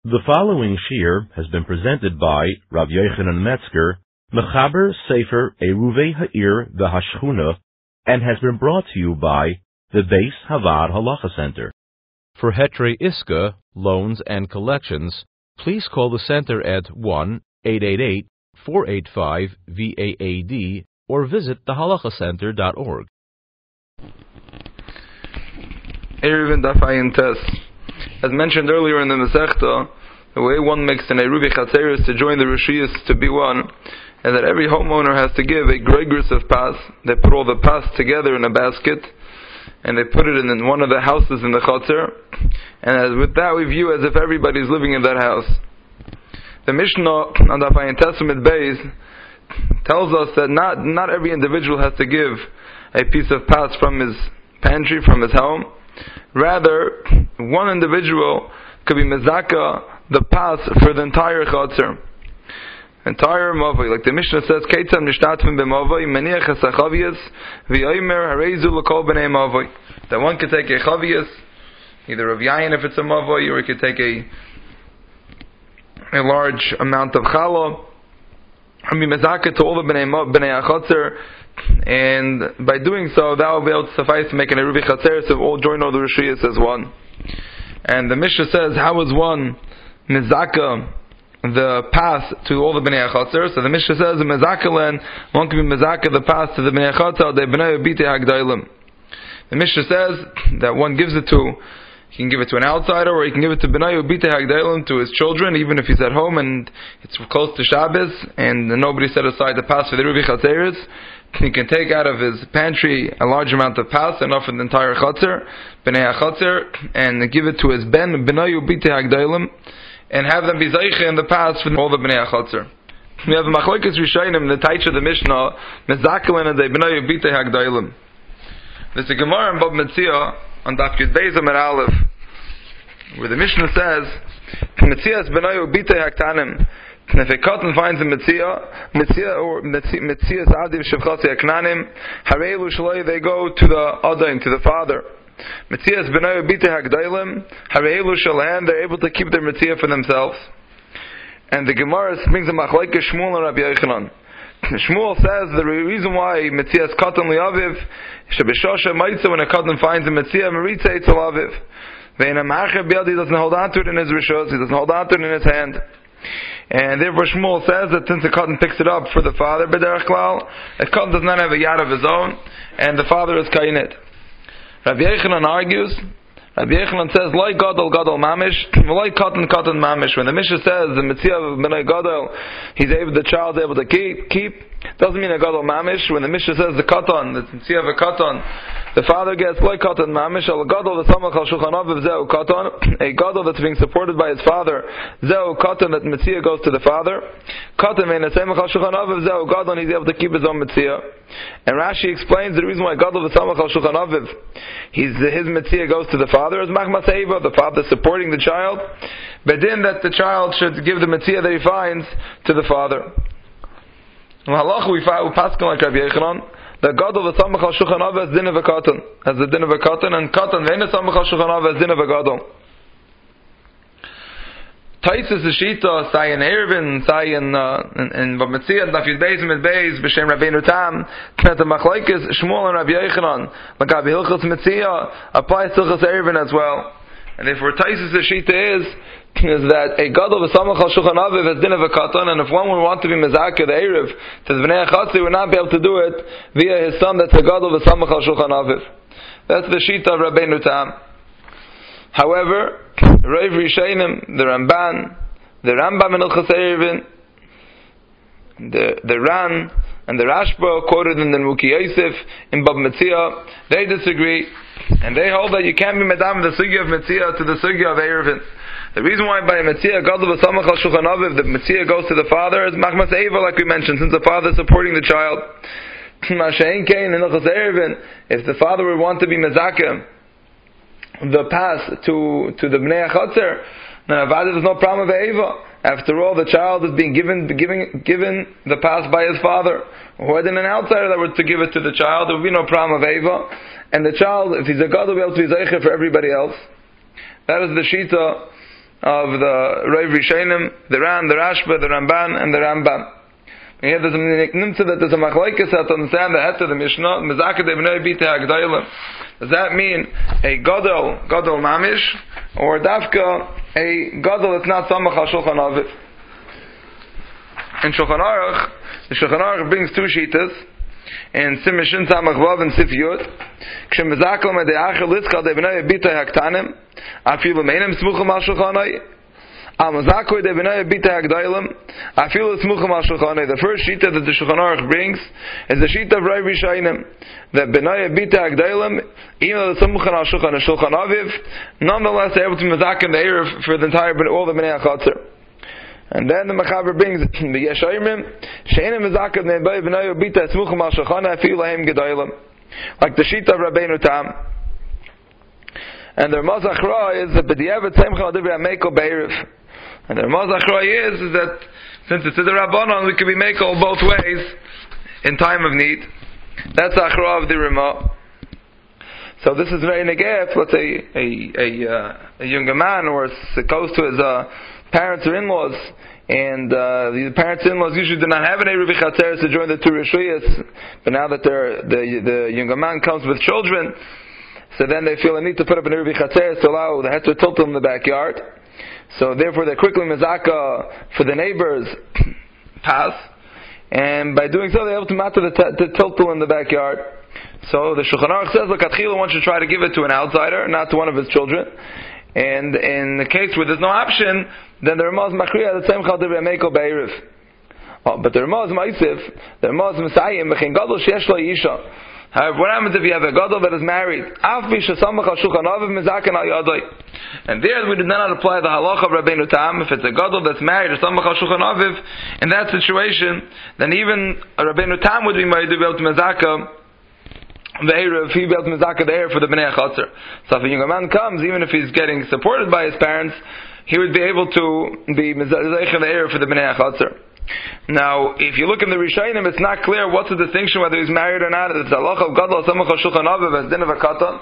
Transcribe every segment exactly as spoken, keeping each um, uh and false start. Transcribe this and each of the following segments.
The following shir has been presented by Rav Yochanan Metzger, Mechaber Sefer Eruvei Ha'ir V'Hashchuna, and has been brought to you by the Beis Havad Halacha Center. For Hetrei Iska, loans and collections, please call the center at one eight eight eight, four eight five, V A A D or visit the halacha center dot org. Eruvin Daf Ayin Tes. As mentioned earlier in the Masechta, the way one makes an Eruvi Chatzeris to join the Rishiyas to be one, and that every homeowner has to give a gregris of pas. They put all the pas together in a basket, and they put it in one of the houses in the Chatzer, and as with that we view as if everybody is living in that house. The Mishnah on Daf Ayin Tes Amud Beis tells us that not, not every individual has to give a piece of pas from his pantry, from his home. Rather, one individual could be mezaka the pas for the entire chatzar, entire mavoi. Like the Mishnah says, "Keitzam nishtatfim b'mavoi meniach hasachavias v'yomer hareizu l'kol b'nei mavoi." That one could take a chavias, either of yayin if it's a mavoi, or he could take a a large amount of challah, and be mezaka to all the b'nei b'nei chatzar. And by doing so, that will be able to suffice to make an Eruvi Chatzeris of all join all the Rishiyas as one. And the Mishnah says, how is one mizaka the path to all the Bnei Chatzer? So the Mishnah says, mizaka len, one can be mizaka the path to the Bnei Chatzer, the Bnei Ubite Hagdailim. The Mishnah says that one gives it to, he can give it to an outsider, or he can give it to Bnei Ubite Hagdailim, to his children, even if he's at home and it's close to Shabbos, and nobody set aside the path for the Eruvi Chatzeris. He can take out of his pantry a large amount of pas, enough for the entire chatzar, b'nei chatzar, and give it to his ben, b'nei ubite hagdailim, and have them be zeiche in the pas for all the b'nei chatzar. We have the machlokes rishayim, the taich of the Mishnah, mezakelin and the b'nei ubite hagdailim. There's a Gemara in Bab Metzia on Daf Yud Beis Amud Aleph, where the Mishnah says, Metzias b'nei ubite hagtanim. If a cotton finds a Metzia, Metzia or Metzias Adiv Shevchasi Aknanim, Harelu Shaloi, they go to the Adaim, to the father. Metzias B'nai Ubite Hagdailim, Harelu Shalahan, they're able to keep their Metzia for themselves. And the Gemara brings a Machlokes Shmuel and Rabbi Yochanan. Shmuel says the reason why Metzias Cotton Liaviv, Shebeshosha Maitza, when a cotton finds a Metzia, Meritza Eitzel Aviv. Ve'in HaMacher Biad, he doesn't hold on to it in his Rishos, he doesn't hold on to it in his hand. And therefore Shmuel says that since the cotton picks it up for the father, b'derech klal, the cotton does not have a yad of his own, and the father is kainit. Rabbi Yochanan argues, Rabbi Yochanan says, Loi gadol gadol mamish, Loi cotton cotton mamish. When the Mishnah says the mitzvah of b'nai gadol, he's able, the child's able to keep, keep, doesn't mean a gadol mamish. When the Mishnah says the cotton, the mitzvah of a cotton, the father gets Loi cotton mamish, al gadol the samach al shulchan aviv zeu cotton, a gadol that's being supported by his father, zeu cotton, that mitzvah goes to the father, cotton mean the samach al shulchan aviv zeu gadol, he's able to keep his own mitzvah. And Rashi explains the reason why gadol the samach al shulchan aviv, he's, his mitzvah goes to the father, is machmas eva, the father supporting the child, but then that the child should give the mitzvah that he finds to the father. In halach we find paskin like Rabbi Yochanan, the gadol the samach al shulchan aviv as din of a cotton, as the din of a cotton, and cotton ve'en samach al shulchan aviv as din of a gadol. Taisus the shita say in Eruvin, say in in Bamitzia Daf Yud Beis Amud Beis b'shem Rabbeinu Tam, that the machlokes Shmuel and Rabbi Yochanan, like Rabbi Hilchos Metzia, applies to Hilchos Eruvin as well. And therefore Taisus the shita is is that a gadol v'samach al shulchan aviv as din of a katan, and if one would want to be mezakeh the erev to the bnei chatzar, he would not be able to do it via his son that's a gadol v'samach al shulchan aviv. That's the shita of Rabbeinu Tam. However, Rav Rishayim, the Ramban, the Rambam in Hilchos Eruvin, the the Ran and the Rashba quoted in the Muki Yosef in Bab Metzia, they disagree, and they hold that you can't be medam the sugya of Metzia to the sugya of Eruvin. The reason why by Metzia gadol v'samach al shulchan aviv the Metzia goes to the father is machmas eva, like we mentioned, since the father is supporting the child. Mashein kain in Hilchos Eruvin, if the father would want to be mezakeh the pass to to the bnei chatzar, then avada there's no problem of eva. After all, the child is being given given given the pass by his father. Or then an outsider that were to give it to the child, there would be no problem of eva. And the child, if he's a god, will be able to be zeicher for everybody else. That is the shita of the Rav Rishonim, the Ran, the Rashba, the Ramban, and the Rambam. And here there's a nimtza that there's a machlokes to understand the heter of the Mishnah, Mezaka de Bnei Bita Hagdolim. Does that mean a Gadol, Gadol Mamish, or Dafka, a Gadol that's not Samach al Shulchan Aviv? In Shulchan Aruch, the Shulchan Aruch brings two shitas, in Simishin Samach Vav and Sif Yud, Kshem Mezakel me de Acher Litzchal de Bnei Bita Haktanim, Afilu Meinem Smuchim al Shulchanai, Amazakoi de Bnei Bita Hagdolim, Afilu Smuchim al Shulchanai. The first shita that the Shulchan Aruch brings is the shita of Rav Rishonim, that Bnei Bita Hagdolim, even though the Smuchim al Shulchan and Shulchan Aviv, nonetheless they're able to Mezakel the Erev for the entire, all the Bnei HaChatzer. And then the Mechaber brings the Yeshayimim, She'enim Mezakad Nebay B'nai Ubita Smuchim Al Shulchan Afilu Lahem Gedolim, like the Shita of Rabbeinu Tam. And their Mazachra is that B'diavad Semcha Al Divri HaMekel Be'erev. And their Mazachra is, is that since it's a Rabbanon, we can be Mekel both ways in time of need. That's Achra of the Ramah. So this is very negef. Let's say a a, uh, a younger man, or close to his uh, parents or in-laws, and uh, the parents and in-laws usually do not have an Eruv Chatzeres to join the two Rishuyas, but now that they're, the the younger man comes with children, so then they feel a need to put up an Eruv Chatzeres to allow the Heter Tiltul in the backyard. So therefore they're quickly Mezaka for the neighbors pass, and by doing so they're able to matter the, t- the Tiltul in the backyard. So the Shulchan Aruch says, look, Atchila one should try to give it to an outsider, not to one of his children. And in the case where there's no option, then the Ramaz Machriya the same Chal Divrei Mekel Be'erev. Oh, but the Ramaz Ma'isif, the Ramaz Messiah, Mechin Gadol Sheyesh Lo Yisha. However, what happens if you have a Gadol that is married? Af Bisha Samach Al Shulchan Aviv Mezaken Al Yadoi. And there we do not apply the halacha of Rabbeinu Tam. If it's a Gadol that's married or Samach Al Shulchan Aviv, in that situation, then even a Rabbeinu Tam would be made to be able to Mezaka the Erev, he built Mizaka the Erev for the Bnei HaChatzer. So if a younger man comes, even if he's getting supported by his parents, he would be able to be Mizaka the Erev for the Bnei HaChatzer. Now, if you look in the Rishonim, it's not clear what's the distinction whether he's married or not. It's Allah of Gadol Samach Al Shulchan Aviv as din of a katan.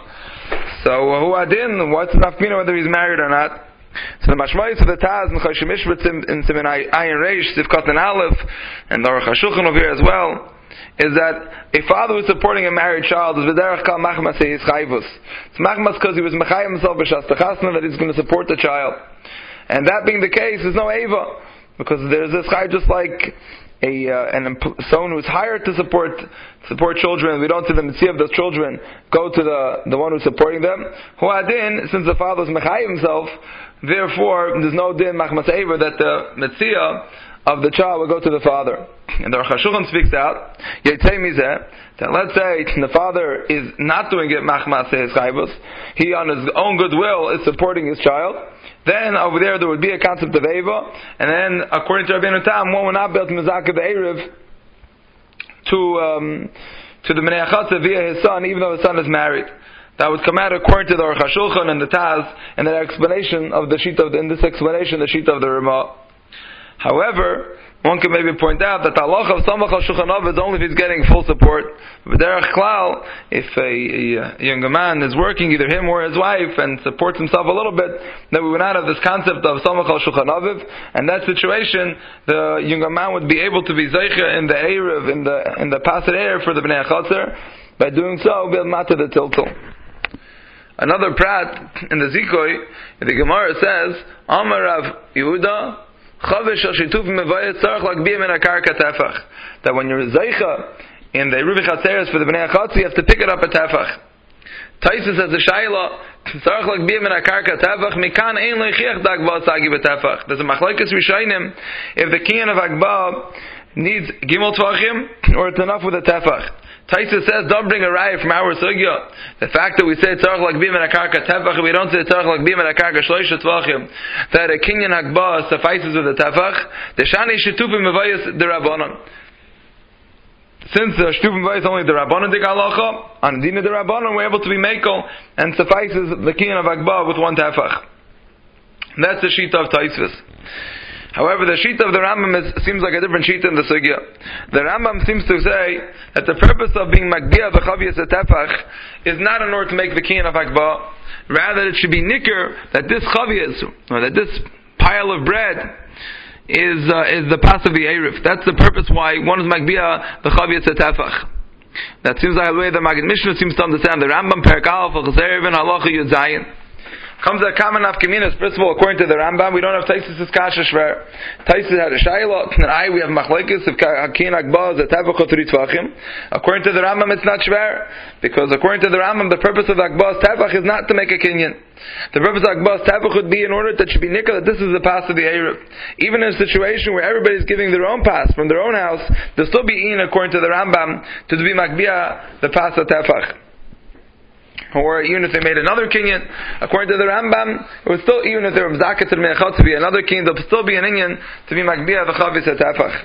So who adin? What's the nafkina whether he's married or not? So the mashmayis of the Taz and Choshen Mishpat in Siman Ayin Reish Sivkat and Aleph and the Aruch HaShulchan over here as well, is that a father who's supporting a married child is v'derech kal machmas his chayvus. It's machmas because he was mechayim himself b'shas techasna that he's going to support the child. And that being the case, there's no eva, because there's this chay just like a uh, an empl- someone who's hired to support support children. We don't see the mitzvah of those children go to the the one who's supporting them. Hu adin, since the father is mechayim himself, therefore there's no din machmas eva that the mitzvah of the child will go to the father. And the Aruch HaShulchan speaks out, that let's say the father is not doing it machmas his chayvus, he on his own goodwill is supporting his child, then over there there would be a concept of Eva, and then according to Rabbeinu Tam, one will not be able to mezaka the Erev to, um, to the Bnei HaChatzer via his son, even though his son is married. That would come out according to the Aruch HaShulchan and the Taz, and the explanation of the sheet of the, in this explanation, the sheet of the Ramah. However, one can maybe point out that the halacha of Samach Al Shulchan Aviv is only if he's getting full support. But derech klal, if a, a younger man is working, either him or his wife, and supports himself a little bit, then we would not have this concept of Samach Al Shulchan Aviv. In that situation, the younger man would be able to be zeicha in the Erev, in the in the Pased Erev for the Bnei HaChatzer. By doing so, we'll matter the tiltul. Another prat in the Zikoi, the Gemara says, Amar Rav Yehuda, that when you're zeicha in the Eruv Chatzeres for the Bnei HaChatzer, you have to pick it up at tefach. Taisus says the Shaila, there's a machlokes rishonim if the kinyan of Agba needs gimel tvachim or it's enough with a tefach. Taisus says, don't bring a raya from our sugya. The fact that we say tzarech lakbim and a karka tefach, we don't say tzarech lakbim and a karka shloisha tvachim, that a kinyan hakba suffices with a tefach, the shani shetupim mevayis the rabbanon. Since the shetupim mevayis only the rabbanon dik halacha, on dina the rabbanon we're able to be mekel and suffices the kinyan of hakba with one tefach. That's the sheet of Taisus. However, the Shita of the Rambam is, seems like a different Shita in the Sugya. The Rambam seems to say that the purpose of being Magbiya v'chaviyas etefach is not in order to make the Kiyan of Hakba. Rather, it should be Nikr that this chaviyas, or that this pile of bread, is uh, is the pas of the Erev. That's the purpose why one is Magbiya v'chaviyas etefach. That seems like the way the Maggid Mishnah seems to understand the Rambam Perek Aleph Chazerevin Halacha Yud Zayin. Comes a common nafkaminas principle according to the Rambam. We don't have Taisus' Kasha Shver. Taisus had a Shaila, and I we have Machlekes of Hakin Akbaz, a Tavach Three Tvachim. According to the Rambam, it's not Shver, because according to the Rambam, the purpose of Akbaz Tavach is not to make a kinyan. The purpose of Akbaz Tavach would be in order that should be nikah that this is the pass of the Erev. Even in a situation where everybody's giving their own pass from their own house, there'll still be in according to the Rambam to be Makbiya the pass of Tavach. Or even if they made another kinyan, according to the Rambam, it was still, even if they were mzakat to the me'achot to be another kinyan, there would still be an inyan to be makbiya v'chavis etafach.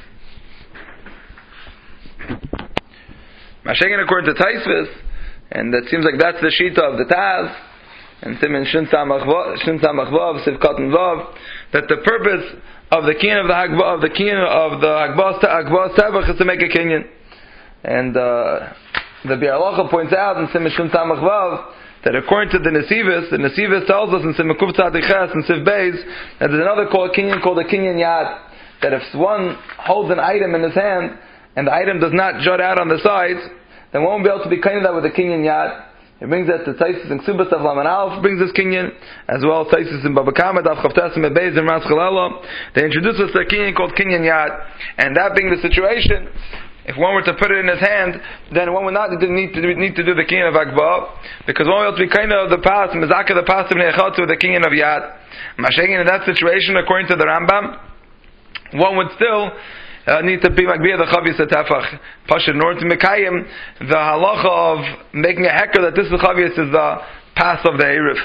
Mashiach according to Taisvis, and that seems like that's the shita of the Taz, and Siman Shin Samach Vav, Sivkat and Vav, that the purpose of the kinyan of the Hagbah, of the kinyan of the Hagbah Tavach is to make a kinyan. And, uh, the Biur Halacha points out in Siman Shin Samach Vav that according to the Nesivis, the Nesivis tells us in Siman Kuf Tzadik Ches and Siv Beis that there's another called kinyan called a kinyan yad, that if one holds an item in his hand and the item does not jut out on the sides, then one won't be able to be kind of that with a kinyan yad. It brings that to Taisus and Ksubas of Laman Aleph brings this kinyan, as well as Taisus in Baba Kama, Daf Chavtas and Beis and Ras Chalala. They introduce us to a kinyan called kinyan yad, and that being the situation, if one were to put it in his hand, then one would not need to do, need to do the kinyan of Akba, because one will be kind of the pass, mizaka the pass of Nechot with the kinyan of Yad. Mashagin in that situation, according to the Rambam, one would still uh, need to be Makbiya the Chavis Etafach. Pasha, in order to Mekayim, the halacha of making a hecker that this Chavis is the pass of the Erev.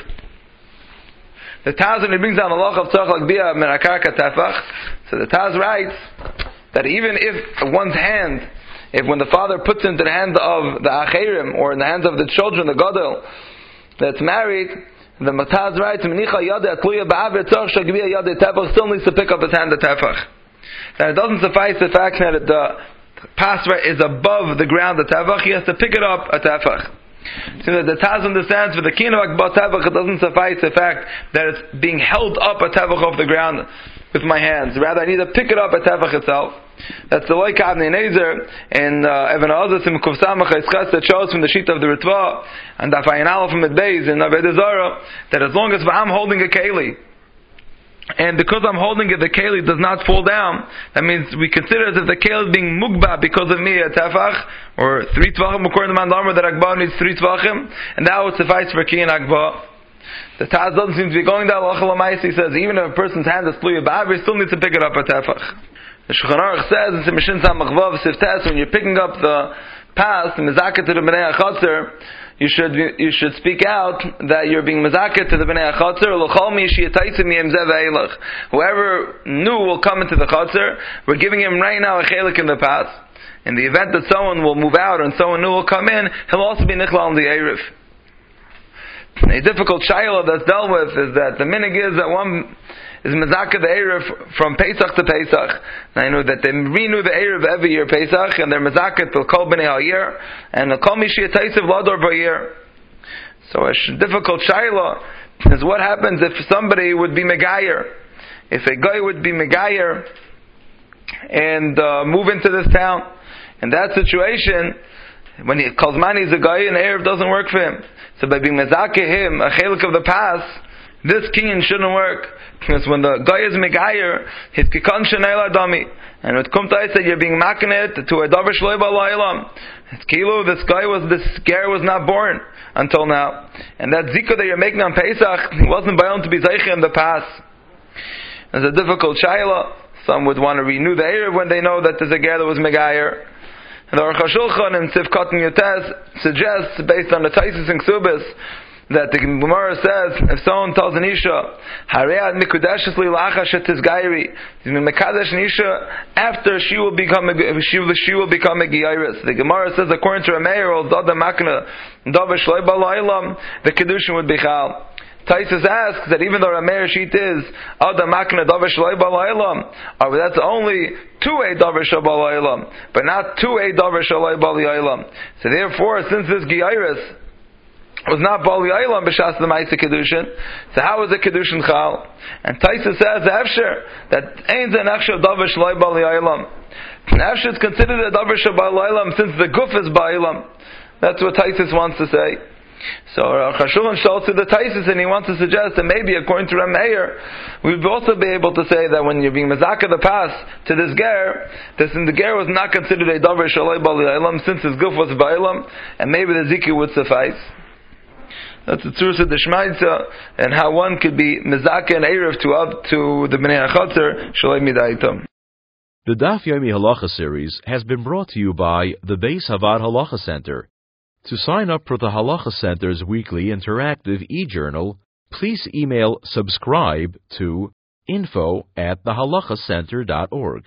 The Taz, when he brings down the halacha of Tzach Lakbiya Merakaka Tafach, so the Taz writes that even if one's hand, if when the father puts into the hand of the acherim, or in the hands of the children, the gadol, that's married, the Mataz writes, Menicha yadeh atluya ba'av tzarch shagbiya yadeh tefach, still needs to pick up his hand the tefach. That it doesn't suffice the fact that the pasra is above the ground the tefach, he has to pick it up a tefach. So that the Taz understands for the kin of Akba tefach, it doesn't suffice the fact that it's being held up a tefach off the ground with my hands. Rather, I need to pick it up at Tefach itself. That's the way Kabni Nezer and Evan Azaz and Kufsamach Eschas that shows from the sheet of the Ritva and Dafayin Aleph from the Beis and Aved Zara that as long as I'm holding a keli, and because I'm holding it, the keli does not fall down, that means we consider as if the keli is being mugba because of me at Tefach, or three Tvachim, according to Mandamar, that Akba needs three Tvachim, and that would suffice for Ki and Akba. The Taz doesn't seem to be going down. He says even if a person's hand is pluya ba'av, he still needs to pick it up at tefach. The Shulchan Aruch says in Simishin Samach Vav Siftes, when you're picking up the pass, the mezaket to the bnei achatzer, you should you should speak out that you're being mezaket to the bnei achatzer. L'chol mi sheyataysim yemzev eilach. Whoever knew will come into the chatzer. We're giving him right now a chelik in the pass. In the event that someone will move out and someone new will come in, he'll also be nichlal on the erev. A difficult shayla that's dealt with is that the minig is that one is mezaka the Erev from Pesach to Pesach. And I know that they renew the Erev every year Pesach, and they're mezaka till Kol B'nei HaYir, and Kol Mishi Yataysev Lador B'Yir. So a sh- difficult shayla is what happens if somebody would be Megayer, if a guy would be Megayer and uh, move into this town. In that situation, when he calls money is a guy and the Erev doesn't work for him. So by being mezakeh him, a chelik of the pass, this kinyan shouldn't work. Because when the guy is megayer, his kikon shenei ladami. And with kumtai said you're being maknet to a davar shloi ba'laylam. It's kilo, this guy was, this scare was not born until now. And that zikah that you're making on Pesach, he wasn't bound to be zeicha in the pass. It's a difficult shayla. Some would want to renew the Erev when they know that there's a guy that was megayer. And the Aruch HaShulchan and Sivkat and Yotes suggests, based on the Taisus and Ksubis, that the Gemara says, if someone tells an Isha, Hareat Mikudeshes Li Lacha Shetis Gairi, he's been Mekadesh an Isha after she will become a, she will, she will become a Geiris. The Gemara says, according to Rameir, or Dada Makna, Dava Shloi Balaylam, the Kedushin would be Chal. Taisus asks that even though Rameir sheet is Adam Makna Davar Shalai Balaylam, or that's only two a Davar Shabalaylam, but not two a Davar Shalai Balaylam. So therefore, since this Geiris was not Bali Aylam b'shas the Ma'aseh Kedushin, so how is it Kedushin Chal? And Taisus says Efsher that ain't an Efsher Davar Shalai Bali Aylam. Efsher is considered a Davar Shalai Aylam since the Guf is Ba'ilam. That's what Taisus wants to say. So Chashulchan shows to the Taisus, and he wants to suggest that maybe according to Rameir, we would also be able to say that when you're being Mazaka the pass to this ger, this in the ger was not considered a Davar Shalai Bali Aylam since his Guf was Ba'ilam, and maybe the Zikr would suffice. That's the Tzurus of the Shmaitza, and how one could be Mezaka and Erev to up to the Bnei HaChatzer, Shalai Midaitam. The Daf Yomi Halacha series has been brought to you by the Beis Havad Halacha Center. To sign up for the Halacha Center's weekly interactive e-journal, please email subscribe to info at the halacha center dot org.